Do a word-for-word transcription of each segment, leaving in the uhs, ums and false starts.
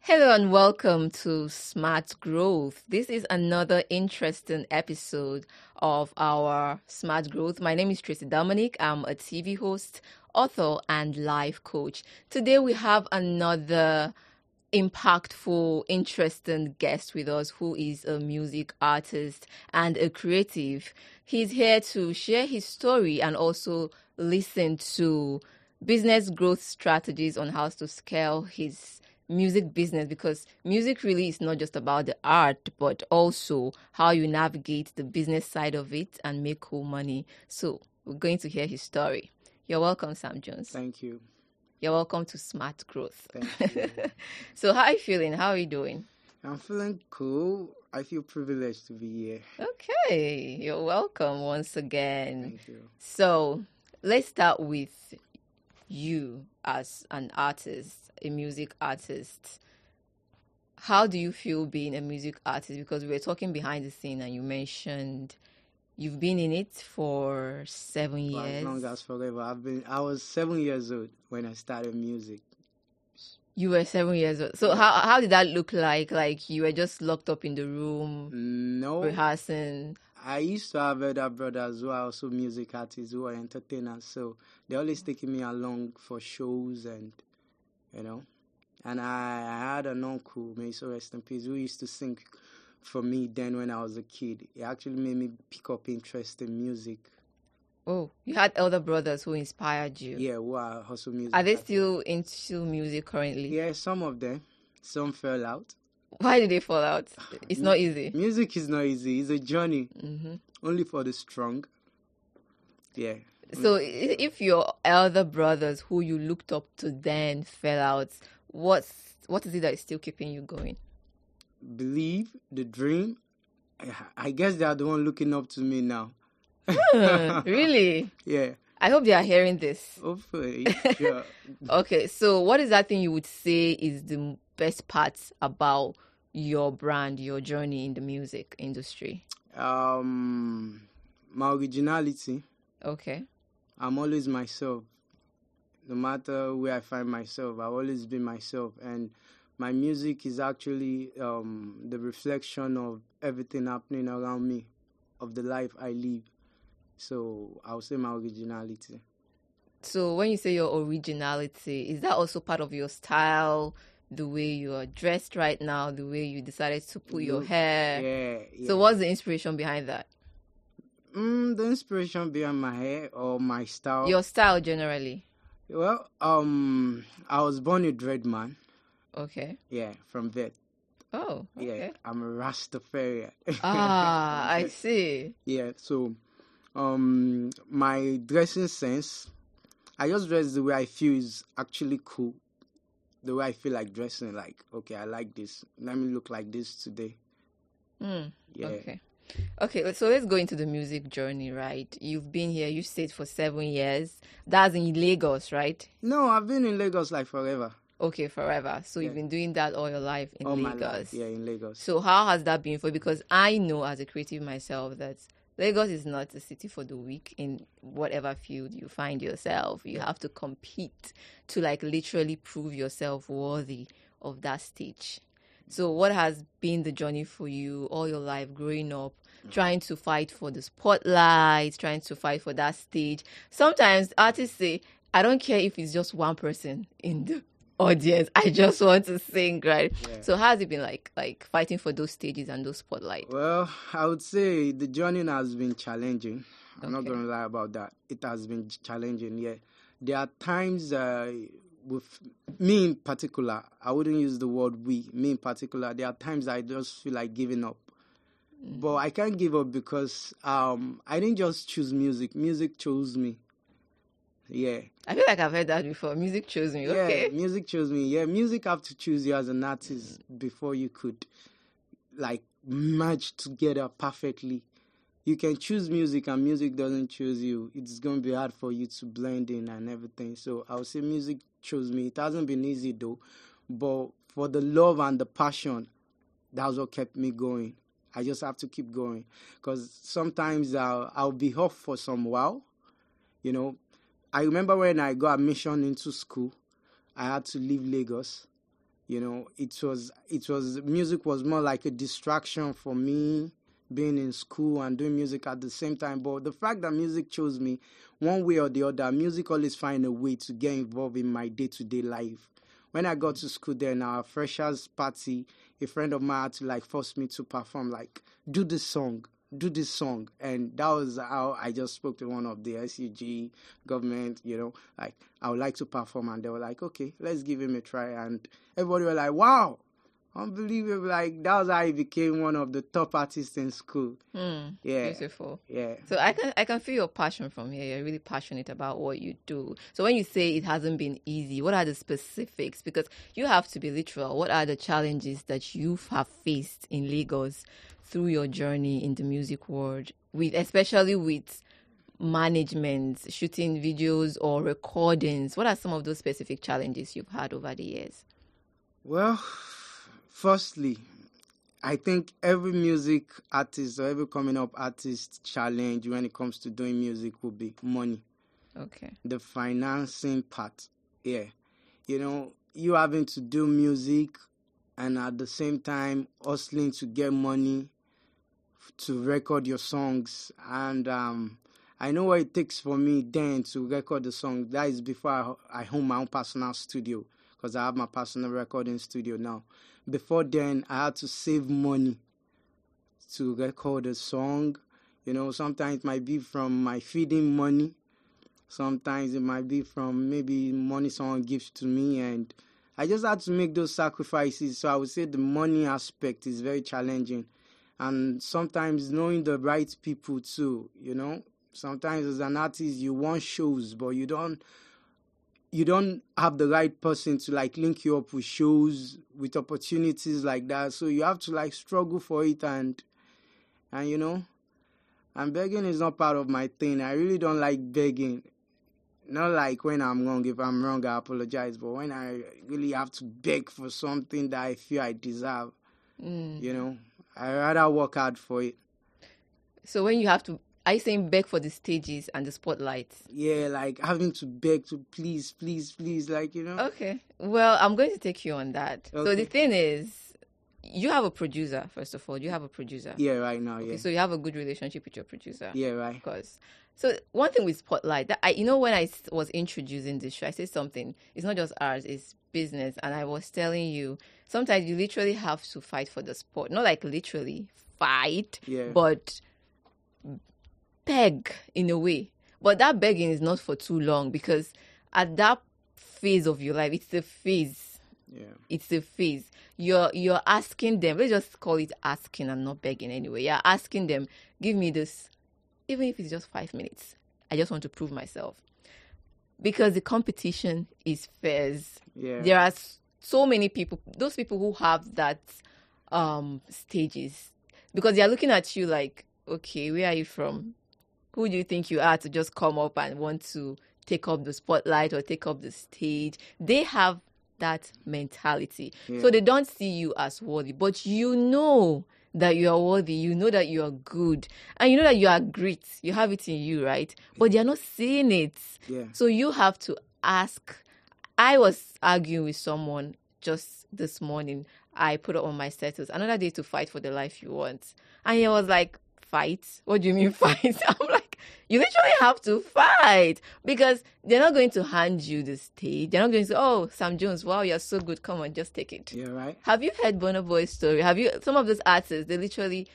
Hello and welcome to Smart Growth. This is another interesting episode of our Smart Growth. My name is Tracy Dominic. I'm a T V host, author, and life coach. Today we have another impactful, interesting guest with us who is a music artist and a creative. He's here to share his story and also listen to business growth strategies on how to scale his music business, because music really is not just about the art but also how you navigate the business side of it and make cool money. So we're going to hear his story. You're welcome, Sam Jones. Thank you. You're welcome to Smart Growth. Thank you. So how are you feeling? How are you doing? I'm feeling cool. I feel privileged to be here. Okay, you're welcome once again. Thank you. So let's start with you as an artist, a music artist. How do you feel being a music artist? Because we were talking behind the scene and you mentioned you've been in it for seven For years. as long as forever. I've been. I was seven years old when I started music. You were seven years old. So how how did that look like? Like you were just locked up in the room No, rehearsing? I used to have other brothers who are also music artists, who are entertainers. So they always taking me along for shows, and you know. And I, I had an uncle, may he so rest in peace, who used to sing for me then when I was a kid. It actually made me pick up interest in music. Oh, you had elder brothers who inspired you. Yeah, who are also music Are they artists. still into music currently? Yeah, some of them. Some fell out. Why did they fall out? It's not easy. Music is not easy. It's a journey. Mm-hmm. Only for the strong. Yeah. So i- if your elder brothers who you looked up to then fell out, what's what is it that is still keeping you going? Believe, the dream. I- I guess they are the one looking up to me now. Hmm, really? Yeah. I hope they are hearing this. Hopefully. Yeah. Okay, so what is that thing you would say is the best part about your brand, your journey in the music industry? Um, my originality. Okay. I'm always myself. No matter where I find myself, I've always been myself. And my music is actually um, the reflection of everything happening around me, of the life I live. So I'll say my originality. So when you say your originality, is that also part of your style, the way you are dressed right now, the way you decided to put your Look, hair? Yeah, yeah. So what's the inspiration behind that? Mm, the inspiration behind my hair or my style? Your style generally. Well, um, I was born a dread man. Okay. Yeah, from Vet. Oh, okay. Yeah, I'm a Rastafarian. Ah, I see. Yeah, so um, my dressing sense, I just dress the way I feel is actually cool. The way I feel like dressing, like, okay, I like this. Let me look like this today. Mm, Yeah. okay. Okay, so let's go into the music journey, right? You've been here, you stayed for seven years. That's in Lagos, right? No, I've been in Lagos like forever. Okay, forever. So you've Yeah. been doing that all your life in All Lagos. my life. Yeah, in Lagos. So how has that been for you? Because I know as a creative myself that Lagos is not a city for the weak in whatever field you find yourself. You have to compete to like literally prove yourself worthy of that stage. So what has been the journey for you all your life growing up, trying to fight for the spotlight, trying to fight for that stage? Sometimes artists say, I don't care if it's just one person in the audience, I just want to sing, right? Yeah. So how has it been like like fighting for those stages and those spotlights? Well, I would say the journey has been challenging. I'm not Okay. going to lie about that. It has been challenging, yeah. There are times uh, with me in particular, I wouldn't use the word we, me in particular, there are times I just feel like giving up. But I can't give up because um, I didn't just choose music. Music chose me. Yeah. I feel like I've heard that before. Music chose me. Okay. Yeah, music chose me. Yeah, music have to choose you as an artist before you could like merge together perfectly. You can choose music and music doesn't choose you. It's going to be hard for you to blend in and everything. So I would say music chose me. It hasn't been easy though, but for the love and the passion, that's what kept me going. I just have to keep going because sometimes I'll, I'll be off for some while, you know. I remember when I got admission into school, I had to leave Lagos You know, it was it was music was more like a distraction for me, being in school and doing music at the same time. But the fact that music chose me, one way or the other, music always find a way to get involved in my day-to-day life. When I got to school, then our freshers party, a friend of mine had to like force me to perform, like, do this song, do this song. And that was how I just spoke to one of the S U G government, you know, like, I would like to perform. And they were like, okay, let's give him a try. And everybody was like, wow, unbelievable. Like, that was how I became one of the top artists in school. Mm, Yeah. Beautiful. Yeah. So I can I can feel your passion from here. You're really passionate about what you do. So when you say it hasn't been easy, what are the specifics? Because you have to be literal. What are the challenges that you have faced in Lagos through your journey in the music world, with especially with management, shooting videos or recordings? What are some of those specific challenges you've had over the years? Well, firstly, I think every music artist or every coming up artist challenge when it comes to doing music will be money. Okay. The financing part. Yeah. You know, you having to do music and at the same time hustling to get money to record your songs. And um, I know what it takes for me then to record the song. That is before I, I own my own personal studio, because I have my personal recording studio now. Before then, I had to save money to record a song. You know, sometimes it might be from my feeding money. Sometimes it might be from maybe money someone gives to me. And I just had to make those sacrifices. So I would say the money aspect is very challenging. And sometimes knowing the right people too, you know. Sometimes as an artist, you want shows, but you don't you don't have the right person to like link you up with shows, with opportunities like that. So you have to like struggle for it, and and you know, and begging is not part of my thing. I really don't like begging. Not like when I'm wrong. If I'm wrong, I apologize. But when I really have to beg for something that I feel I deserve, mm. you know, I rather work hard for it. So when you have to, are you saying beg for the stages and the spotlights? Yeah, like having to beg to please, please, please, like, you know. Okay. Well, I'm going to take you on that. Okay. So the thing is, you have a producer, first of all. You have a producer. Yeah, right now, okay, yeah. So you have a good relationship with your producer. Yeah, right. Because, so one thing with Spotlight, that I, you know, when I was introducing this show, I said something. It's not just ours, it's business. And I was telling you, sometimes you literally have to fight for the spot. Not like literally fight, yeah. but beg in a way. But that begging is not for too long, because at that phase of your life, it's a phase. Yeah. It's a phase. You're you're asking them, let's just call it asking and not begging anyway. You're asking them, give me this, even if it's just five minutes. I just want to prove myself. Because the competition is fierce. Yeah. There are so many people, those people who have that um stages, because they're looking at you like, okay, where are you from? Who do you think you are to just come up and want to take up the spotlight or take up the stage? They have that mentality. Yeah. So they don't see you as worthy, but you know that you are worthy. You know that you are good. And you know that you are great. You have it in you, right? But they're not seeing it. Yeah. So you have to ask. I was arguing with someone just this morning. I put it on my status, another day to fight for the life you want. And he was like, fight? What do you mean fight? I'm like, you literally have to fight, because they're not going to hand you the stage. They're not going to say, oh, Sam Jones, wow, you're so good. Come on, just take it. Yeah, right. Have you heard Burna Boy's story? Have you, some of those artists, they literally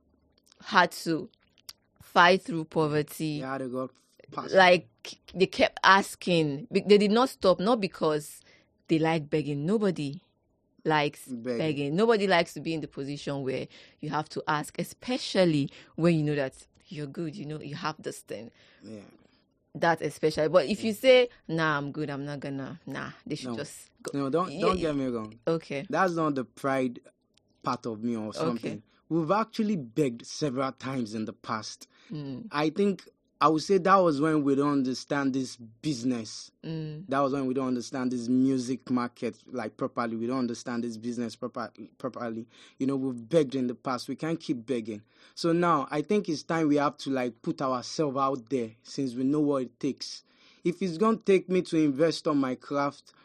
had to fight through poverty. They had to go past. Like, they kept asking. They did not stop, not because they like begging. Nobody likes begging. begging. Nobody likes to be in the position where you have to ask, especially when you know that you're good, you know, you have this thing. Yeah. That especially. But if you say, nah, I'm good, I'm not gonna, nah, they should no. just go. No, don't don't get me wrong. Okay. That's not the pride part of me or something. Okay. We've actually begged several times in the past. Mm. I think I would say that was when we don't understand this business. Mm. That was when we don't understand this music market like properly. We don't understand this business proper, properly. You know, we've begged in the past. We can't keep begging. So now I think it's time we have to like put ourselves out there, since we know what it takes. If it's going to take me to invest on my craft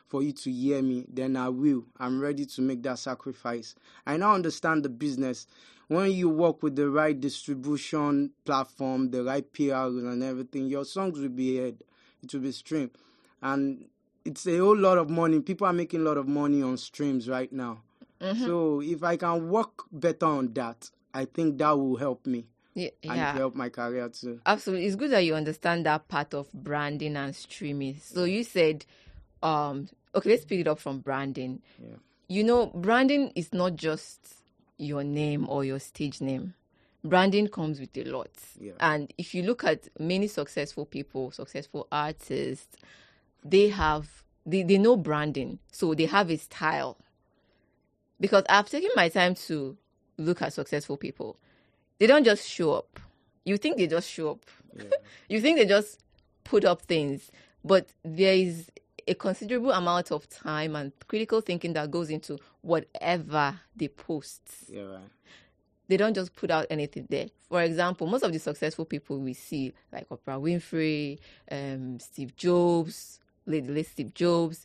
for you to hear me, then I will. I'm ready to make that sacrifice. I now understand the business. When you work with the right distribution platform, the right P R and everything, your songs will be heard. It will be streamed. And it's a whole lot of money. People are making a lot of money on streams right now. Mm-hmm. So if I can work better on that, I think that will help me. Yeah, and yeah. help my career too. Absolutely. It's good that you understand that part of branding and streaming. So you said, um, okay, let's pick it up from branding. Yeah. You know, branding is not just your name or your stage name. Branding comes with a lot. Yeah. And if you look at many successful people, successful artists, they have, they, they know branding. So they have a style. Because I've taken my time to look at successful people. They don't just show up. You think they just show up. Yeah. You think they just put up things. But there is a considerable amount of time and critical thinking that goes into whatever they post. Yeah, right. They don't just put out anything there. For example, most of the successful people we see, like Oprah Winfrey, um, Steve Jobs, Lady late Steve Jobs,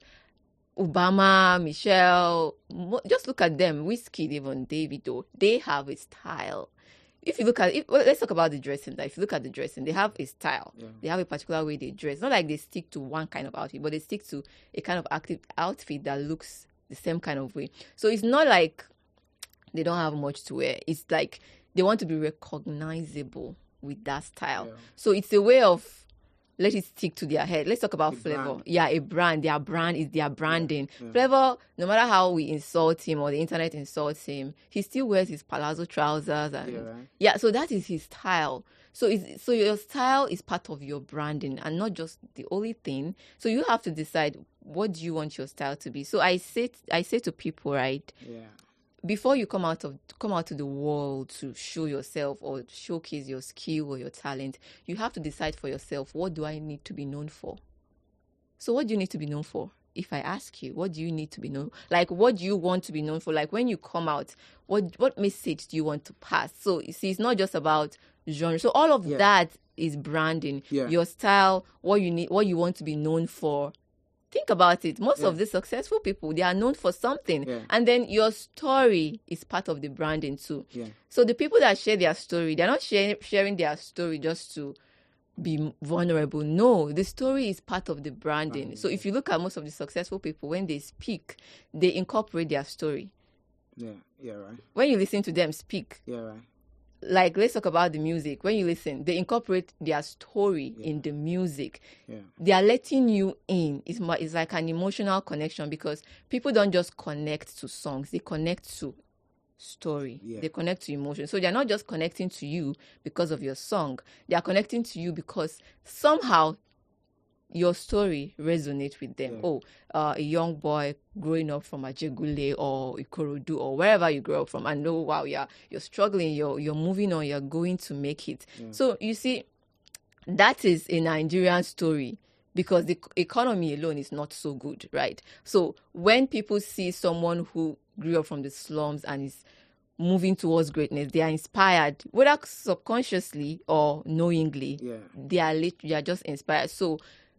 Obama, Michelle, just look at them. Wizkid, even Davido, they have a style. If you look at it, well, let's talk about the dressing. Like if you look at the dressing, they have a style. Yeah. They have a particular way they dress. Not like they stick to one kind of outfit, but they stick to a kind of active outfit that looks the same kind of way. So it's not like they don't have much to wear. It's like they want to be recognizable with that style. Yeah. So it's a way of let it stick to their head. Let's talk about Flavour. Yeah, a brand. Their brand is their branding. Yeah, yeah. Flavour, no matter how we insult him or the internet insults him, he still wears his palazzo trousers. And yeah, right. yeah, so that is his style. So it's, so your style is part of your branding and not just the only thing. So you have to decide, what do you want your style to be? So I say, I say to people, right? Yeah. Before you come out of come out to the world to show yourself or showcase your skill or your talent, you have to decide for yourself, what do I need to be known for? So what do you need to be known for? If I ask you, what do you need to be known? Like, what do you want to be known for? Like, when you come out, what what message do you want to pass? So you see, it's not just about genre. So all of yeah. that is branding. Yeah. Your style, what you need, what you want to be known for. Think about it. Most yeah. of the successful people, they are known for something. Yeah. And then your story is part of the branding too. Yeah. So the people that share their story, they're not share, sharing their story just to be vulnerable. No, the story is part of the branding. branding so yeah. if you look at most of the successful people, when they speak, they incorporate their story. Yeah, yeah, right. When you listen to them speak. Yeah, right. Like, let's talk about the music. When you listen, they incorporate their story yeah. in the music. Yeah. They are letting you in. It's, it's like an emotional connection, because people don't just connect to songs. They connect to story. Yeah. They connect to emotion. So they're not just connecting to you because of your song. They are connecting to you because somehow your story resonates with them. Yeah. Oh, uh, a young boy growing up from Ajegule or Ikorodu or wherever you grow up from, and know, wow, yeah, you're struggling, you're you're moving on, you're going to make it. Yeah. So you see, that is a Nigerian story, because the economy alone is not so good, right? So when people see someone who grew up from the slums and is moving towards greatness, they are inspired, whether subconsciously or knowingly. Yeah. They are lit- they are just inspired. So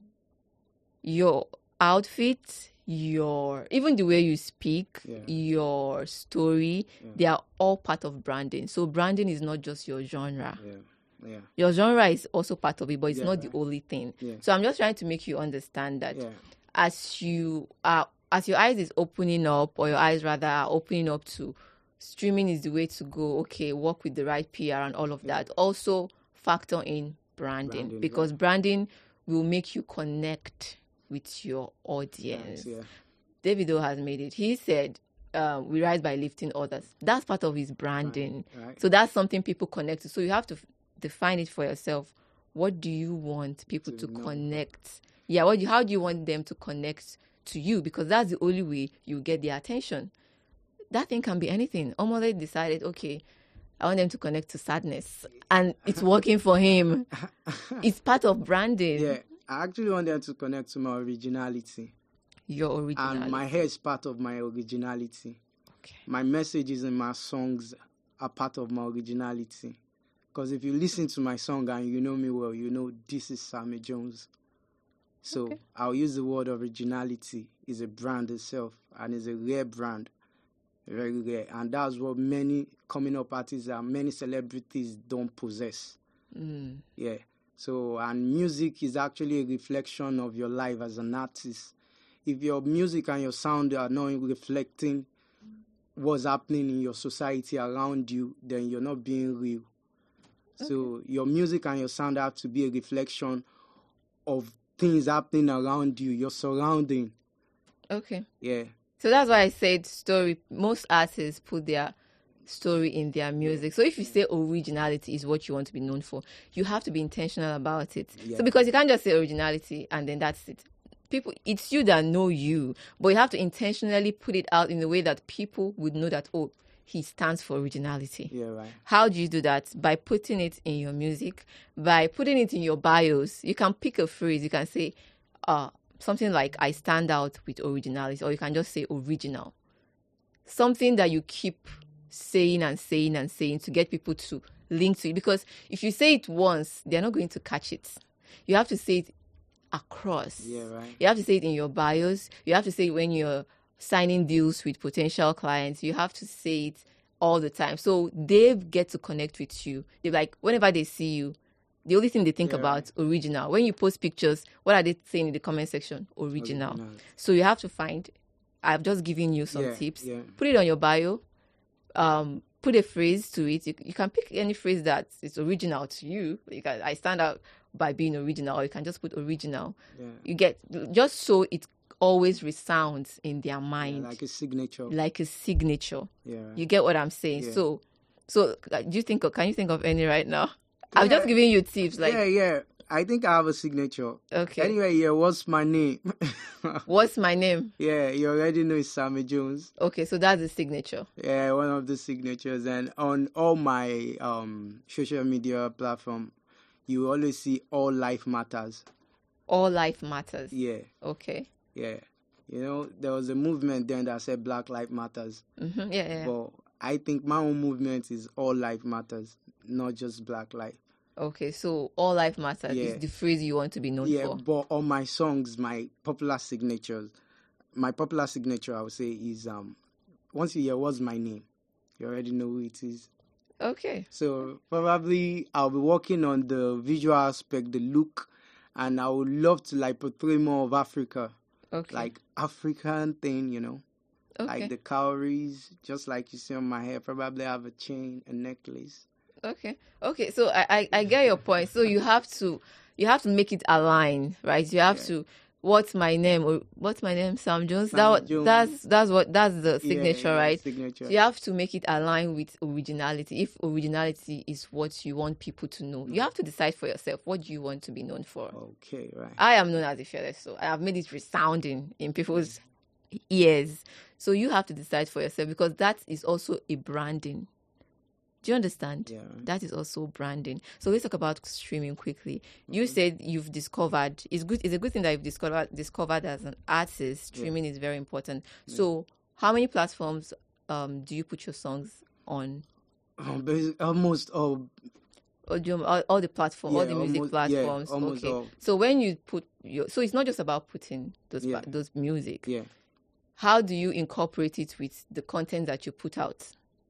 your outfit, your even the way you speak, yeah. your story, yeah. they are all part of branding. So branding is not just your genre. Yeah. Yeah. Your genre is also part of it, but it's yeah, not right. the only thing. Yeah. So I'm just trying to make you understand that yeah. as you are, as your eyes is opening up, or your eyes rather are opening up to streaming is the way to go. Okay, work with the right P R and all of yeah. that. Also factor in branding, branding because right. branding will make you connect with your audience. Yes, yeah. Davido has made it. He said, uh, we rise by lifting others. That's part of his branding. Right. Right. So that's something people connect to. So you have to f- define it for yourself. What do you want people to, to connect? Yeah, what do you, how do you want them to connect to you? Because that's the only way you get their attention. That thing can be anything. Omole decided, okay, I want them to connect to sadness. And it's working for him. It's part of branding. Yeah. I actually want them to connect to my originality. Your originality. And my hair is part of my originality. Okay. My messages in my songs are part of my originality. Because if you listen to my song and you know me well, you know this is Sammy Jones. So okay. I'll use the word originality is a brand itself, and it's a rare brand, very rare, and that's what many coming up artists and many celebrities don't possess. Mm. Yeah. So, and music is actually a reflection of your life as an artist. If your music and your sound are not reflecting what's happening in your society around you, then you're not being real. Okay. So your music and your sound have to be a reflection of things happening around you, your surrounding. Okay. Yeah. So that's why I said story. Most artists put their story in their music. So if you say originality is what you want to be known for, you have to be intentional about it. Yeah. So because you can't just say originality and then that's it. People, it's you that know you, but you have to intentionally put it out in a way that people would know that, oh, he stands for originality. Yeah, right. How do you do that? By putting it in your music, by putting it in your bios. You can pick a phrase. You can say uh, something like, I stand out with originality, or you can just say original. Something that you keep saying and saying and saying to get people to link to it. Because if you say it once, they're not going to catch it. You have to say it across. Yeah, right. You have to say it in your bios. You have to say it when you're signing deals with potential clients. You have to say it all the time. So they get to connect with you. They're like, whenever they see you, the only thing they think yeah, about, right. original. When you post pictures, what are they saying in the comment section? Original. original. So you have to find, I've just given you some yeah, tips. Yeah. Put it on your bio. Um, put a phrase to it. You, you can pick any phrase that is original to you. You can, I stand out by being original, or you can just put original. Yeah. You get, just so it always resounds in their mind. Yeah, like a signature. Like a signature. Yeah. Right. You get what I'm saying? Yeah. So, so do you think, of, can you think of any right now? Yeah. I'm just giving you tips. Like, yeah, yeah. I think I have a signature. Okay. Anyway, yeah, what's my name? What's my name? Yeah, you already know it's Sammy Jones. Okay, so that's the signature. Yeah, one of the signatures. And on all my um, social media platform, you always see all life matters. All life matters. Yeah. Okay. Yeah. You know, there was a movement then that said Black Life Matters. Mm-hmm. Yeah, yeah. But I think my own movement is all life matters, not just Black life. Okay, so all life matters yeah. is the phrase you want to be known yeah, for. Yeah, but on my songs, my popular signatures, my popular signature, I would say, is um, once you hear what's my name, you already know who it is. Okay. So probably I'll be working on the visual aspect, the look, and I would love to like portray more of Africa. Okay. Like African thing, you know. Okay. Like the cowries, just like you see on my hair. Probably have a chain, a necklace. Okay. Okay. So I, I, I get your point. So you have to you have to make it align, right? You have yeah. to. What's my name? Or what's my name? Sam Jones. Sam that Jones. That's that's what that's the signature, yeah, yeah, right? Signature. So you have to make it align with originality. If originality is what you want people to know, you have to decide for yourself what do you want to be known for. Okay, right. I am known as a fearless soul. I have made it resounding in people's ears. So you have to decide for yourself because that is also a branding. Do you understand? Yeah. That is also branding. So let's talk about streaming quickly. You mm-hmm. said you've discovered it's good. It's a good thing that you've discovered discovered as an artist. Streaming yeah. is very important. Yeah. So how many platforms um, do you put your songs on? Um, almost all. Audio, all, all the platforms, yeah, all the music almost, platforms. Yeah, almost okay. all. So when you put your, so it's not just about putting those yeah. those music. Yeah. How do you incorporate it with the content that you put out?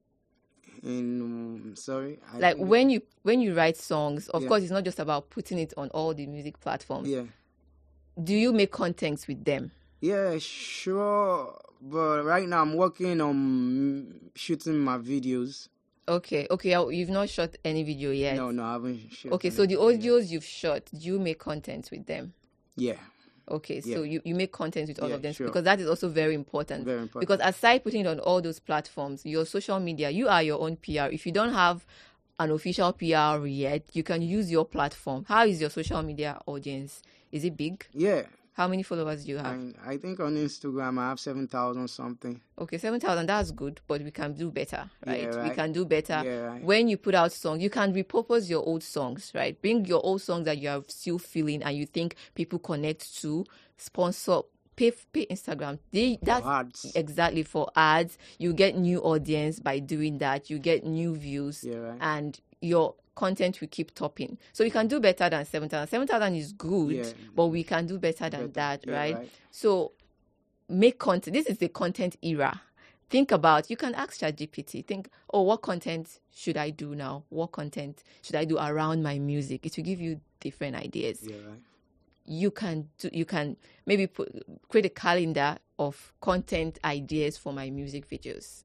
In um, sorry, I like when you when you write songs, of yeah. course, it's not just about putting it on all the music platforms. Yeah. Do you make contents with them? Yeah, sure. But right now, I'm working on shooting my videos. Okay, okay. You've not shot any video yet. No, no, I haven't shot. Okay, so the audios yet. You've shot, do you make content with them? Yeah. Okay, yeah. so you, you make content with all yeah, of them sure. because that is also very important. Very important. Because aside putting it on all those platforms, your social media, you are your own P R. If you don't have an official P R yet, you can use your platform. How is your social media audience? Is it big? Yeah. How many followers do you have? I, I think on Instagram I have seven thousand something. Okay, seven thousand, that's good, but we can do better, right? Yeah, right. We can do better. Yeah, right. When you put out songs, you can repurpose your old songs, right? Bring your old songs that you are still feeling and you think people connect to, sponsor, pay, pay Instagram. They, that's for ads. Exactly, for ads. You get new audience by doing that. You get new views. Yeah, right. And your content will keep topping. So we can do better than seven thousand. seven thousand is good, yeah. but we can do better than better. that, yeah, right? right? So make content. This is the content era. Think about, you can ask ChatGPT, think, oh, what content should I do now? What content should I do around my music? It will give you different ideas. Yeah, right. You can do, you can maybe put, create a calendar of content ideas for my music videos.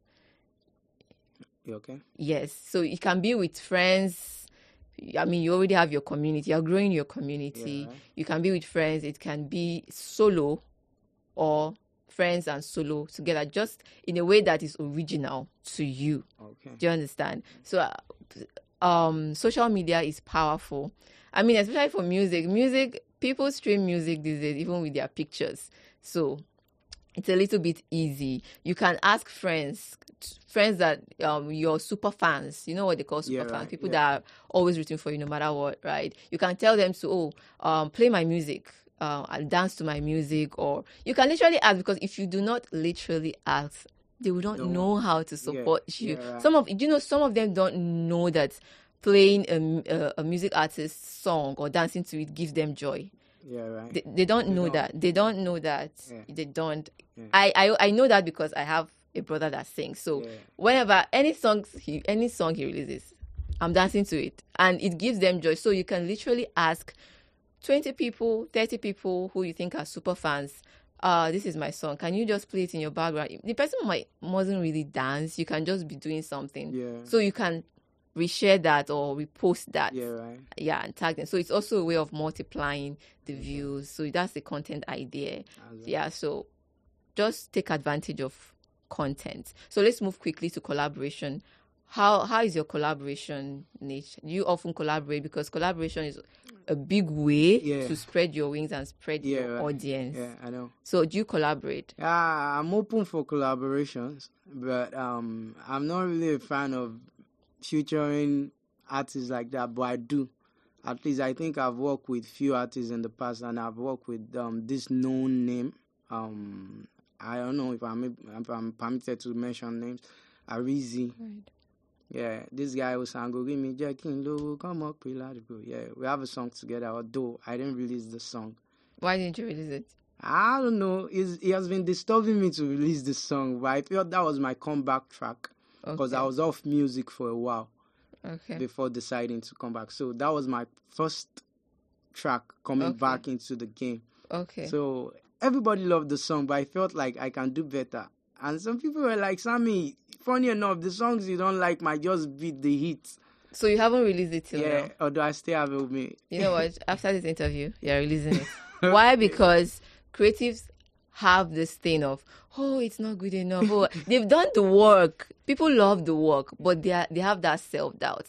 You okay? Yes. So it can be with friends. I mean, you already have your community. You're growing your community. Yeah, right. You can be with friends. It can be solo or friends and solo together, just in a way that is original to you. Okay. Do you understand? So, uh, um, social media is powerful. I mean, especially for music. Music, people stream music these days, even with their pictures. So, it's a little bit easy. You can ask friends, friends that um your super fans. You know what they call super Yeah, fans? right. People Yeah. that are always rooting for you no matter what, right? You can tell them to, oh, um, play my music. Uh, I'll dance to my music, or you can literally ask, because if you do not literally ask, they will not Don't- know how to support you. yeah, right. Some of you know, some of them don't know that playing a, a, a music artist's song or dancing to it gives them joy. Yeah, right. They, they don't They know don't. that. They don't know that. Yeah. They don't. Yeah. I, I I know that because I have a brother that sings. So Yeah. whenever any songs he any song he releases, I'm dancing to it, and it gives them joy. So you can literally ask twenty people, thirty people who you think are super fans. Uh, this is my song. Can you just play it in your background? The person might mustn't really dance. You can just be doing something. Yeah. So you can reshare that or repost that. Yeah, right. Yeah, and tag them. So it's also a way of multiplying the views. So that's the content idea. As a- Yeah, so just take advantage of content. So let's move quickly to collaboration. How how is your collaboration niche? Do you often collaborate? Because collaboration is a big way Yeah. to spread your wings and spread Yeah, your right. audience. Yeah, I know. So do you collaborate? Yeah, I'm open for collaborations, but um, I'm not really a fan of featuring artists like that. But I do. At least I think I've worked with few artists in the past, and I've worked with um this known name. Um, I don't know if I'm if I'm permitted to mention names. Arizi. Right. Yeah, this guy was saying, "Go give me Jackin Low, come up, bro." Yeah, we have a song together. Although I didn't release the song. Why didn't you release it? I don't know. It's, it has been disturbing me to release this song, but I felt that was my comeback track because Okay. I was off music for a while Okay. before deciding to come back. So that was my first track coming Okay. back into the game. Okay. So everybody loved the song, but I felt like I can do better. And some people were like, "Sammy, funny enough, the songs you don't like might just beat the hits." So you haven't released it till Yeah, now. although I still have it with me. You know what? After this interview, you're releasing it. Why? Because creatives have this thing of, oh, it's not good enough. Oh, they've done the work. People love the work, but they are, they have that self doubt.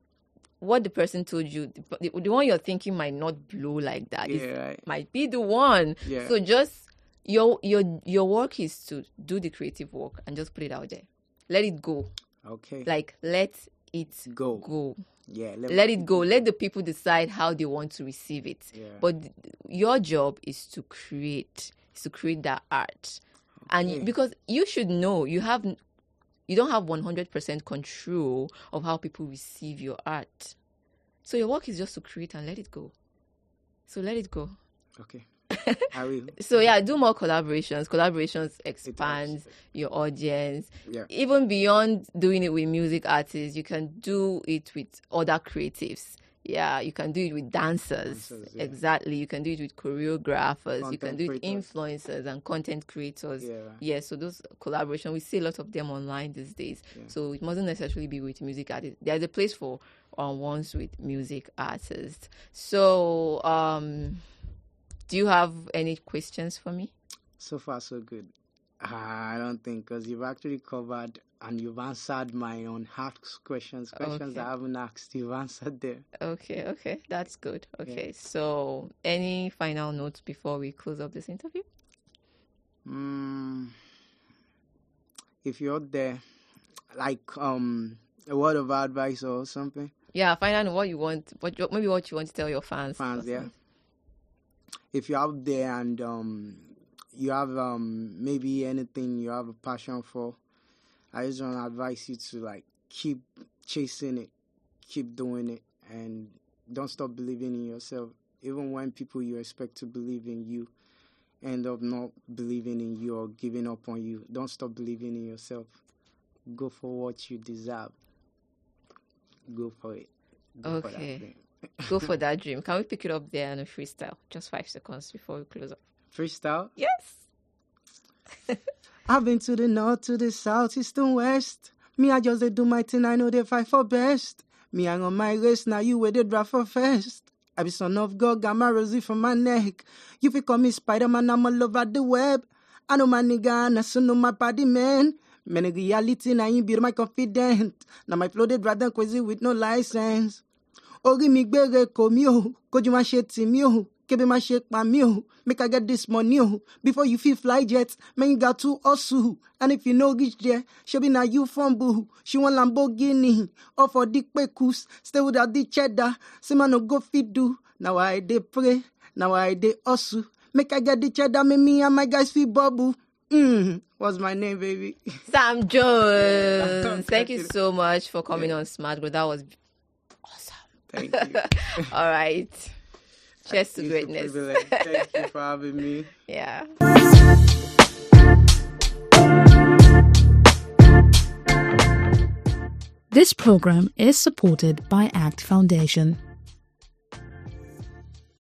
What the person told you, the, the one you're thinking might not blow like that. It's- Yeah, right. might be the one. Yeah. So just your your your work is to do the creative work and just put it out there. Let it go. Okay. Like let it Go. go. Yeah. Let it go. Let the people decide how they want to receive it. Yeah. But th- your job is to create, is to create that art. And Okay. y- because you should know, you have, n- you don't have one hundred percent control of how people receive your art. So your work is just to create and let it go. So let it go. Okay. I will. So yeah, do more collaborations. Collaborations expands helps. your audience. Yeah. Even beyond doing it with music artists, you can do it with other creatives. Yeah, you can do it with dancers. Dancers, yeah. Exactly. You can do it with choreographers. you can Content do it with creators. influencers and content creators. Yeah, right. Yeah, so those collaboration, we see a lot of them online these days. Yeah. So it mustn't necessarily be with music artists. There's a place for um, ones with music artists. So, um, do you have any questions for me? So far, so good. Ah, I don't think, because you've actually covered and you've answered my own asked questions. Questions Okay. I haven't asked, you've answered them. Okay, okay, that's good. Okay, so any final notes before we close up this interview? Mm, if you're there, like um, a word of advice or something, Yeah, find out what you want, what you- maybe what you want to tell your fans. fans, or yeah. something. If you're out there and um, you have um, maybe anything you have a passion for, I just want to advise you to like keep chasing it, keep doing it, and don't stop believing in yourself. Even when people you expect to believe in you, end up not believing in you or giving up on you. Don't stop believing in yourself. Go for what you deserve. Go for it. Go okay. For that dream. Go for that dream. Can we pick it up there in a freestyle? Just five seconds before we close up. Freestyle? Yes. I've been to the north, to the south, east and west. Me, I just they do my thing, I know they fight for best. Me, I on my race, now you where they draft for first. I be son of God, got my rosy from my neck. You fi call me Spider-Man, I'm all over the web. I know my nigga, and I so know my body, man. Man, in reality, now you build my confidence. Now my flow, they drive them crazy with no license. Ori mi gbere ko mi o, koju ma ṣe ti mi o, kebe ma ṣe pa mi o, make I get this money o. Before you feel fly jet, man you got to hustle. And if you know reach there, she be na you fumble. She want Lamborghini, or for the pekus, stay without the cheddar. Say man no go fit do. Now I dey pray, now I dey hustle. Make I get the cheddar, make me and my guys feel bubble. Mm, what's my name, baby? Sam Jones. Thank you so much for coming yeah. on Smart Growth. That was awesome. Thank you. All right. Cheers to greatness. Thank you for having me. Yeah. This program is supported by ACT Foundation.